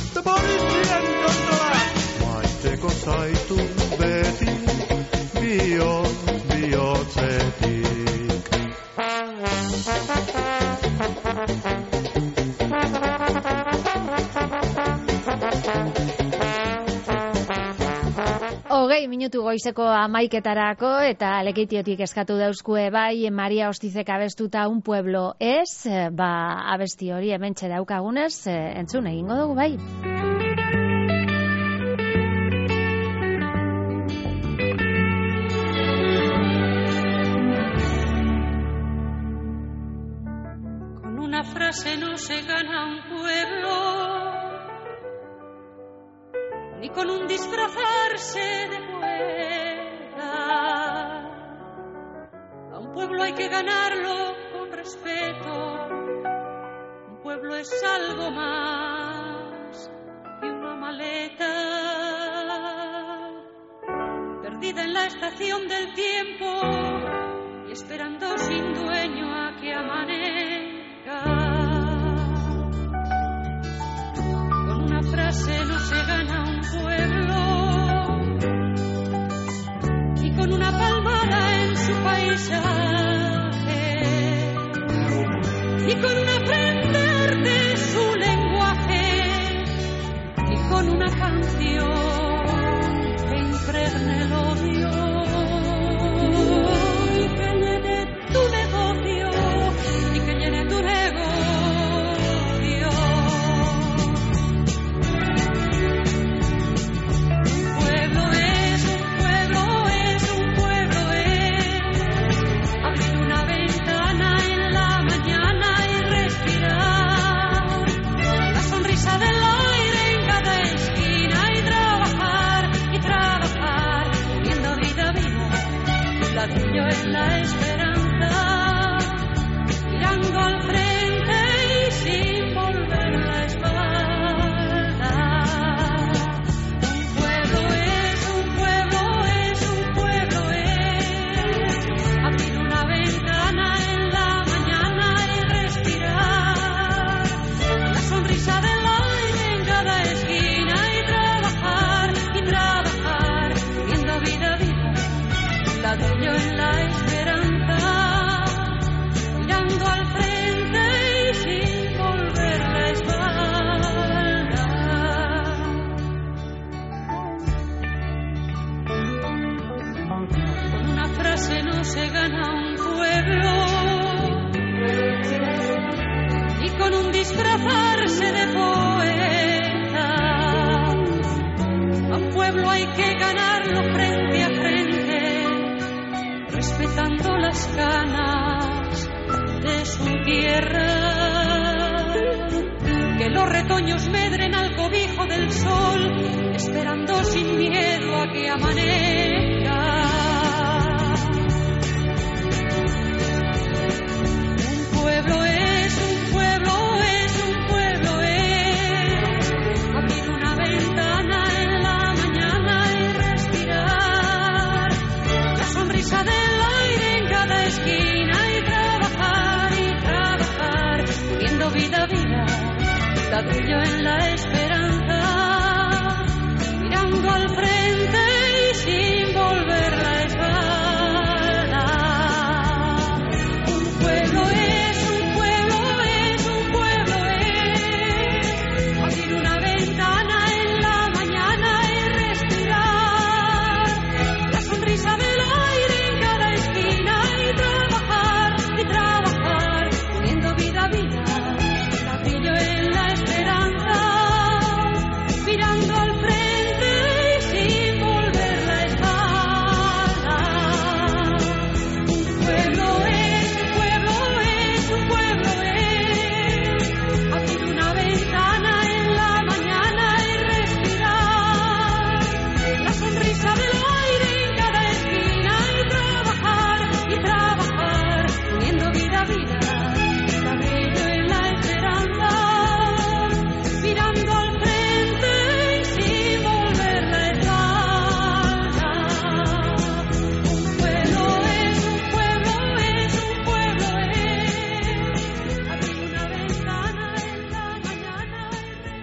Maiteko zaitu beti, bihotzetik. Minutu goizeko 11:00 eta Lekeitiotik eskatu dauzkue bai Maria Ostizek abestuta Un Pueblo Es, abesti hori hementxe daukagunez, entzun egingo dugu bai. se gana un pueblo, ni con un disfrazarse de poeta. A un pueblo hay que ganarlo con respeto. Un pueblo es algo más que una maleta perdida en la estación del tiempo y esperando sin dueño a que amanezca. Con una frase no se gana un pueblo, ni con una palmada en su paisaje, ni con un aprender de su lenguaje, ni con una canción que impregne el odio y que llene tu negocio, y que llene tu negocio. Abrir una ventana en la mañana y respirar la sonrisa del aire en cada esquina y trabajar, viendo vida viva, ladrillo en la esperanza, mirando al frente y sin volver la espalda. Abrir una ventana en la mañana y respirar la sonrisa del aire en cada esquina y trabajar, viendo vida viva, ladrillo en la esperanza, mirando al frente y sin volver la espalda. Con una frase no se gana un pueblo, ni con un disfrazarse de poeta. A un pueblo hay que ganarlo frente a frente, respetando las canas de su tierra. Que los retoños medren al cobijo del sol, esperando sin miedo a que amanezca. Un pueblo es abrir una ventana en la mañana y respirar la sonrisa del aire en cada esquina y trabajar, viendo vida viva, ladrillo en la esperanza, mirando al frente y sin volver la espalda. Un pueblo es abrir una ventana en la mañana y respirar la sonrisa del aire en cada esquina y trabajar, viendo vida viva, ladrillo en la esperanza, mirando al frente y sin volver la espalda. Un pueblo es abrir una ventana en la mañana y respirar la sonrisa del aire en cada esquina y trabajar, viendo vida viva, ladrillo en la esperanza, mirando al frente y sin volver la espalda. Un pueblo es abrir una ventana en la mañana y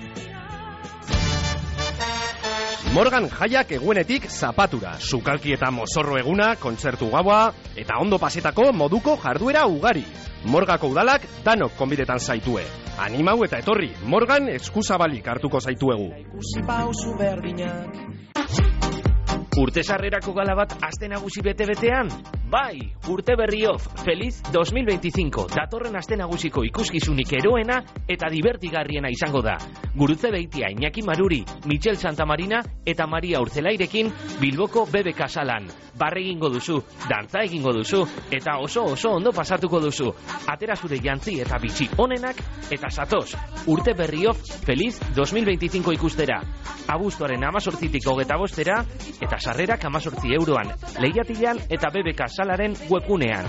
Morgan jaiak egunetik zapatura, sukalki eta mozorro eguna, kontzertu gaua, eta ondo pasetako moduko jarduera ugari. Morgako udalak danok konbidetan zaitue. Animau eta etorri, Morgan eskuzabalik hartuko zaituegu. Ikusi pausu berdinak. Urte sarrerako gala bat aste nagusi bete-betean? Bai, urte berrioz, feliz 2025, datorren aste nagusiko ikuskizunik eroena eta divertigarriena izango da. Gurutze Beitia, Iñaki Maruri, Michel Santamarina eta Maria Urzelairekin Bilboko BBK salan. Barre egingo duzu, dantza egingo duzu eta oso ondo pasatuko duzu. Atera zure jantzi eta bitxi onenak eta satoz. Urte berrioz, feliz 2025 ikustera. Abuztuaren 18tik 25 eta sarrerak 18 euroan. Lehiatilan eta BBK salaren webgunean.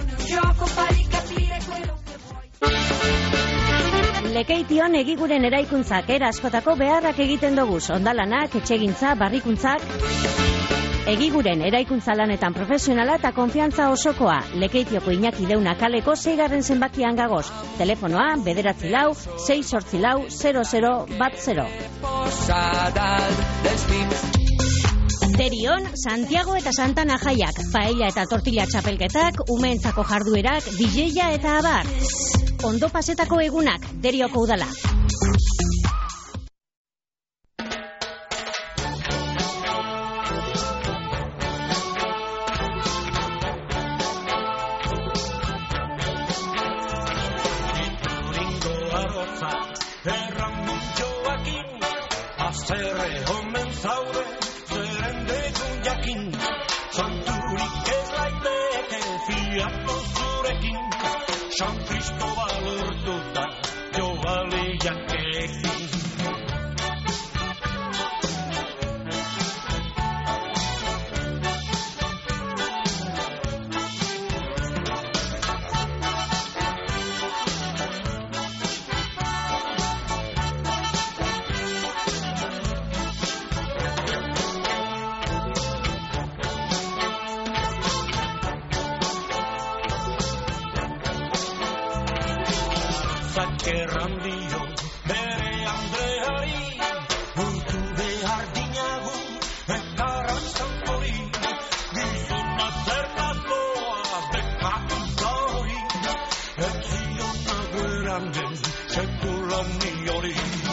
Lekeition egiguren eraikuntzak era askotako beharrak egiten dugu. Ondalanak, etxegintza, barrikuntzak. Egiguren eraikuntza lanetan profesionala eta konfiantza osokoa. Lekeitioko Iñaki Deuna kaleko 6. zenbakian gagoz. Telefonoa 944-684-0010. Derion, Santiago eta Santana jaiak, paella eta tortilla txapelketak, umeentzako jarduerak, DJ-a eta abar. Ondo pasetako egunak, Derioko udala. San Cristobal urtuta, jo baliakekin. Errandio bere Andreari urtu behar dinagu eta rantzan hori gizona zertazoa bekatuta hori etziona gueranden sekulan ni hori.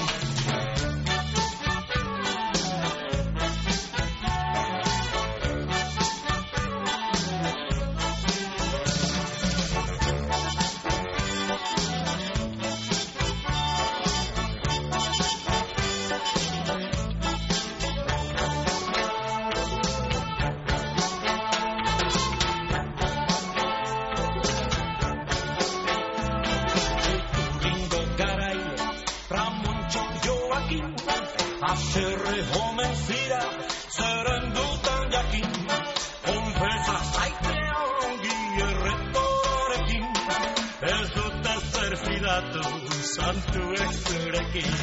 Haserre homen zira, zeren dutan jakin, onfesa zaite ongi erretorekin, ez dute zer fidatu santu ezurekin.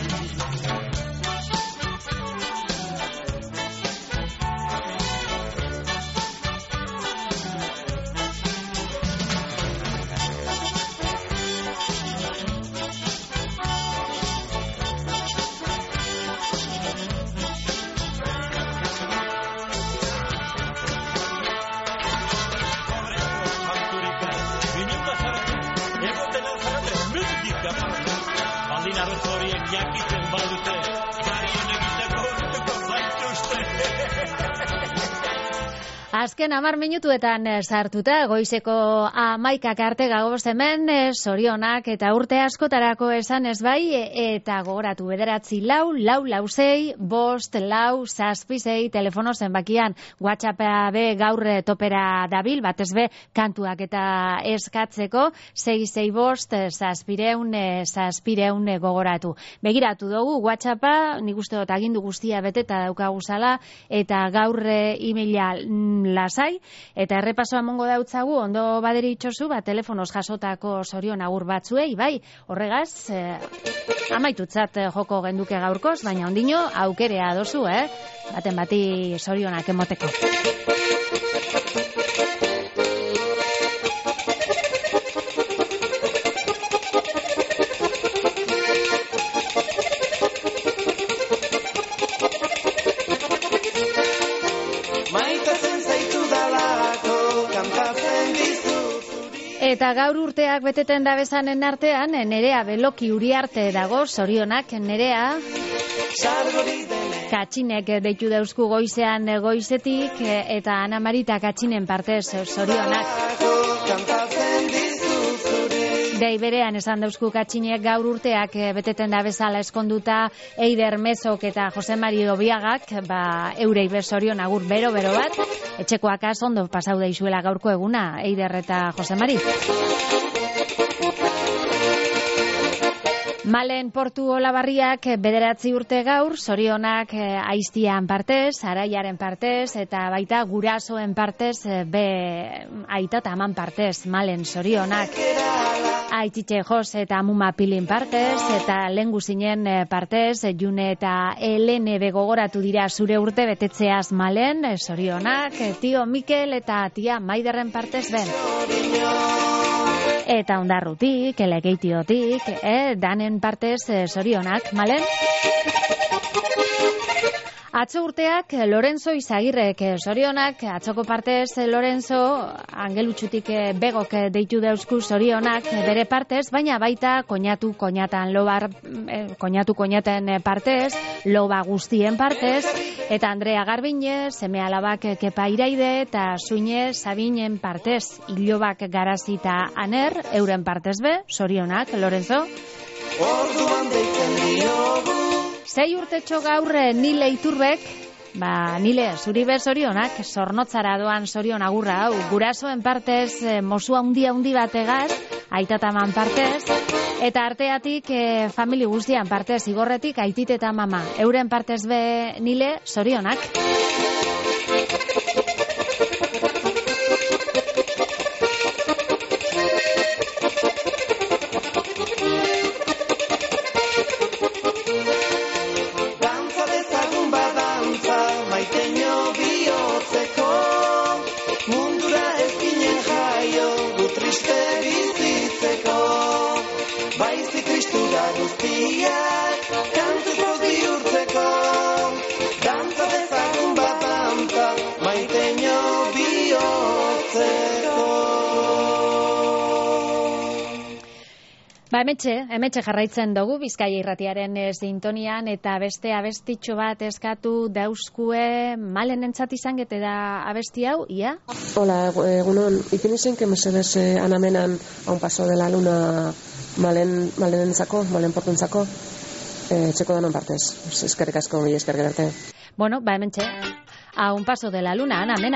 Jakiten badute, zarien egiteko urtuko zaituzte. Azken 10 minutuetan sartuta, goizeko 11 arte gagoz hemen, zorionak eta urte askotarako esan ez bai, eta gogoratu 9-4-6-5-4-6 telefono zenbakian, WhatsAppa be gaur topera dabil, batez be kantuak eta eskatzeko, 665-6-5-6 gogoratu. Begiratu dugu, WhatsAppa, nik uste dut agindu guztia beteta daukaguzala, eta gaur emaila lasai, eta errepasoa mongo dautzagu, ondo baderi itxosu, telefonoz jasotako zorion agur batzuei, bai, horregaz, amaitutzat joko genduke gaurkoz, baina ondino aukerea dozu, baten bati zorionak emoteko. Eta gaur urteak beteten dabezanen artean, Nerea Beloki Uriarte dago, zorionak, Nerea. Katxinek deitu deusku goizean goizetik, eta Ana Marita Katxinen partez zorionak. Dei berean esan dauzku Katxinek gaur urteak beteten da bezala eskonduta Eider Mezok eta Jose Mari Obiagak, eurei bezorion agur bero bat, etxekoak ondo pasau daizuela gaurko eguna, Eider eta Jose Mari. Malen Portu Olabarriak 9 urte gaur, zorionak aiztian partez, araiaren partez, eta baita gurasoen partez, aita eta aman partez, Malen zorionak. Aititxe Jos eta Amuma Pilin partez, eta lengu zinen partez, June eta Helene begogoratu dira zure urte betetzeaz Malen, zorionak, tio Mikel eta tia Maiderren partez ben. Eta Ondarrutik, Lekeitiotik, danen partez zorionak, Malen? Atzo urteak Lorenzo Izagirrek zorionak, atzoko partez Lorenzo, Angelutxutik begok deitu deusku zorionak bere partez, baina baita koñatan partez, loba guztien partez, eta Andrea Garbine, seme alabak Kepa Iraide, eta Suine Sabinen partez, ilobak Garazita Aner, euren partez be, zorionak, Lorenzo. Orduan deitzen diogu 6 urtetxo gaur Nile Iturbek, Nile, zuri be zorionak, Zornotzara doan zorion agurra hau, gurasoen partez, mosua handi bategaz, aitataman partez, eta arteatik famili guztian partez, igorretik aitit eta mama, euren partez be Nile, zorionak. Hemetxe jarraitzen dugu Bizkaia Irratiaren sintonian, eta beste abestitxo bat eskatu dauzkue Malen entzat izangete da abesti hau, ia? Hola, egunon, ipini zen que mesedez anamenan a un paso de la luna Malen Portuntzako, txeko danon partez, eskerrik asko, mi eskerrik arte. Bueno, hementxe, a un paso de la luna, Anamena.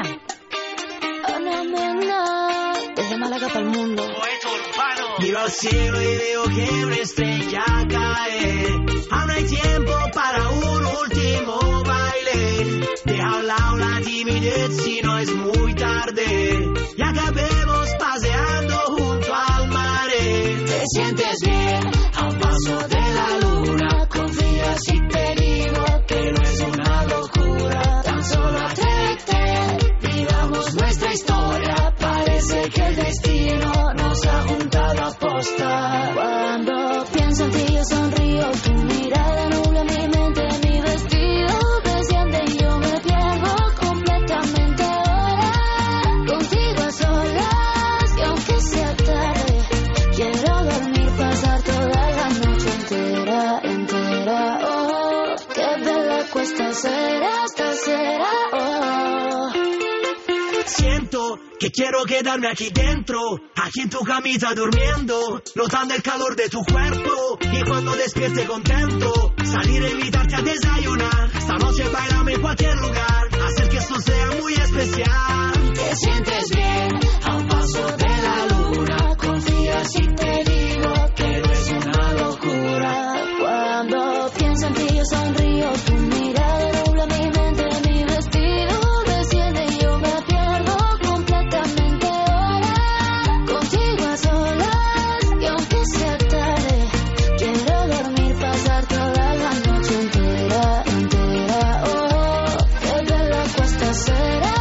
Anamena, desde Málaga para el mundo. Miro al cielo y veo que una estrella cae. Aún hay tiempo para un último baile. Deja a un lado la timidez si no es muy tarde. Y acabemos paseando junto al mar. Te sientes bien a un paso de la luna. Confía si te digo que no es una locura. Tan solo atrévete, vivamos nuestra historia. Parece que el destino nos ha juntado a posta. Cuando pienso en ti yo sonrío, tu mirada nubla mi mente, mi vestido desciende y yo me pierdo completamente ahora. Contigo a solas, y aunque sea tarde, quiero dormir, pasar toda la noche entera, oh. Qué bella cuesta será, oh. Siento que quiero quedarme aquí dentro, aquí en tu camita durmiendo, notando el calor de tu cuerpo, y cuando despierte contento, salir a invitarte a desayunar. Esta noche bailame en cualquier lugar, hacer que esto sea muy especial. Te sientes bien a un paso de la luna, confía si te digo que no es una locura. Cuando pienso en ti yo sonrío, tu mirada nubla mi mente, mi vestido desciende y yo me pierdo completamente ahora. Contigo a solas, y aunque sea tarde, quiero dormir, pasar toda la noche entera, oh. Qué bella cuesta será,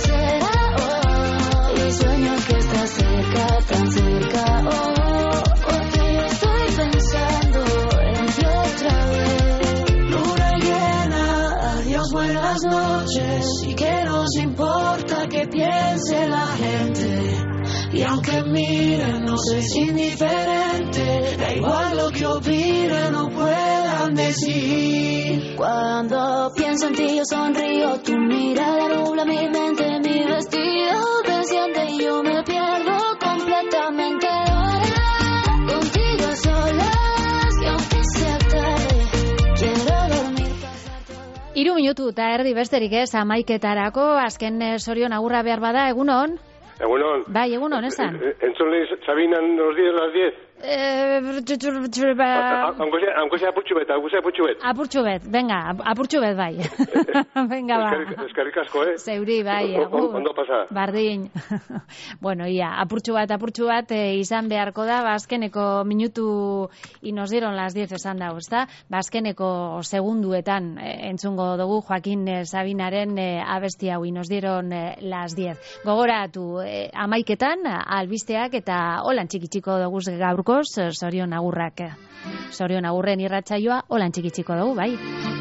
oh. Y sueño que estás cerca, tan cerca, oh. Porque yo estoy pensando en ti otra vez. Luna llena, adiós, buenas noches. Y que nos importa que piense la gente. Y aunque miren, no soy indiferente. Da igual lo que opinen o pueda quieran decir. Cuando pienso en ti yo sonrío, tu mirada nubla mi mente, mi vestido desciende y yo me pierdo completamente. Ahora contigo a solas y aunque sea tarde, quiero dormir. 3 minutu eta erdi besterik ez, 11:00 azken sorion agurra behar bada, egunon? Egunon. Bai, egunon, esan. Entzunle, Sabinan, los 10, las 10. Aunque sea apurtxu bet. Apurtxu bet, venga, apurtxu bet, bai. Venga, ba. Eskerrik asko, Zeuri, bai. Ondo pasa. Bardin. Bueno, ia, apurtxu bat izan beharko da, azkeneko minutu nos dieron las 10 esan dago, ezta? Azkeneko segunduetan entzungo dugu Joaquin Sabinaren abesti hau, nos dieron las 10. Gogoratu, 11:00 albisteak eta holan txiki-txiko dugu gaurko sorion agurrak. Sorion agurren irratsaioa holan txiki-txiko dugu, bai.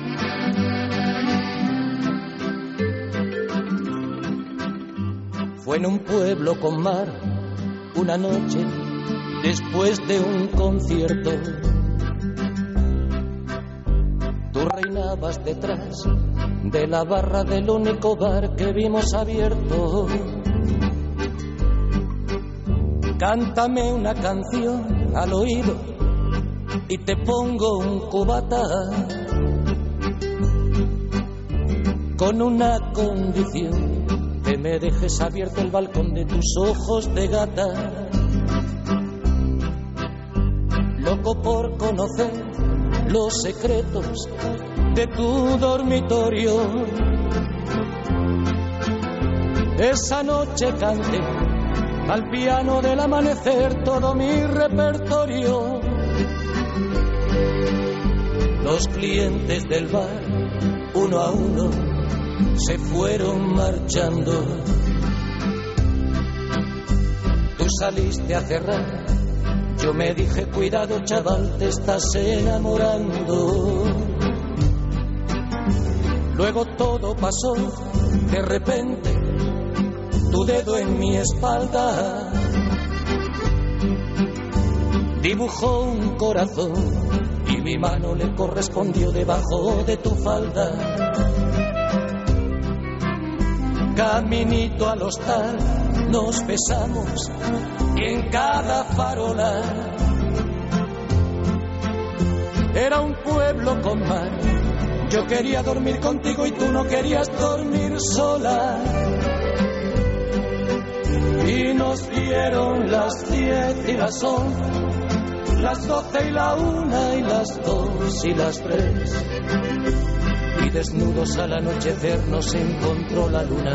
Fue en un pueblo con mar, una noche después de un concierto. Tú reinabas detrás de la barra del único bar que vimos abierto. Cántame una canción al oído y te pongo un cubata con una condición, que me dejes abierto el balcón de tus ojos de gata. Loco por conocer los secretos de tu dormitorio. Esa noche canté al piano del amanecer todo mi repertorio. Los clientes del bar, uno a uno, se fueron marchando. Tú saliste a cerrar, yo me dije, cuidado chaval, te estás enamorando. Luego todo pasó, de repente, tu dedo en mi espalda dibujó un corazón y mi mano le correspondió debajo de tu falda. Caminito al hostal nos besamos y en cada farola. Era un pueblo con mar, yo quería dormir contigo y tú no querías dormir sola. Y nos dieron las 10 y las 11, las 12 y la 1 y las 2 y las 3. Y desnudos al anochecer nos encontró la luna.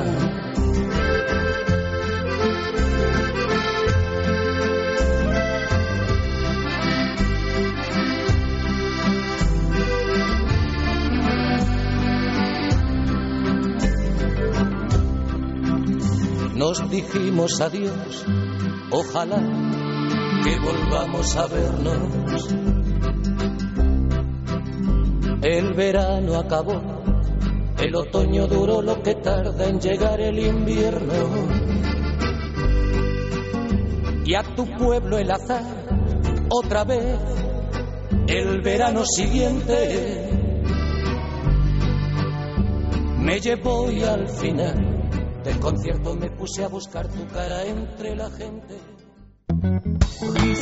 Nos dijimos adiós, ojalá que volvamos a vernos. El verano acabó, el otoño duró lo que tarda en llegar el invierno. Y a tu pueblo el azar, otra vez, el verano siguiente, me llevó y al final del concierto me puse a buscar tu cara entre la gente.